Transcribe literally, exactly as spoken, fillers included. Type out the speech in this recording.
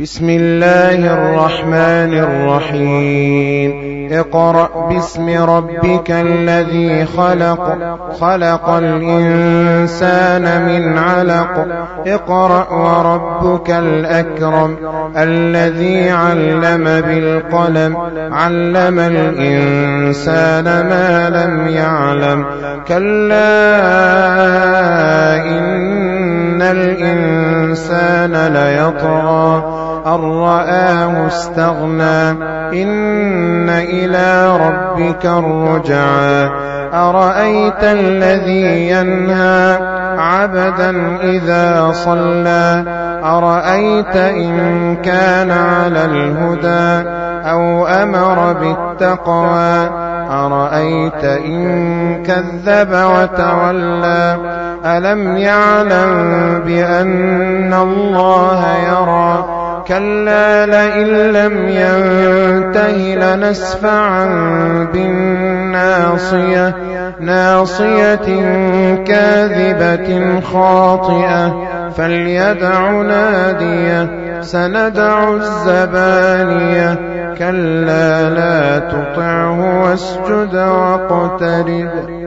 بسم الله الرحمن الرحيم اقرأ باسم ربك الذي خلق خلق الإنسان من علق اقرأ وربك الأكرم الذي علم بالقلم علم الإنسان ما لم يعلم كلا إن الإنسان ليطغى أن رآه استغنى إن إلى ربك الرجعى أرأيت الذي ينهى عبدا إذا صلى أرأيت إن كان على الهدى أو أمر بالتقوى أرأيت إن كذب وتولى ألم يعلم بأن الله يرى كلا لئن لم ينته لنسفعا بالناصية ناصية كاذبة خاطئة فليدع نادية سندع الزبانية كلا لا تطعه واسجد واقترب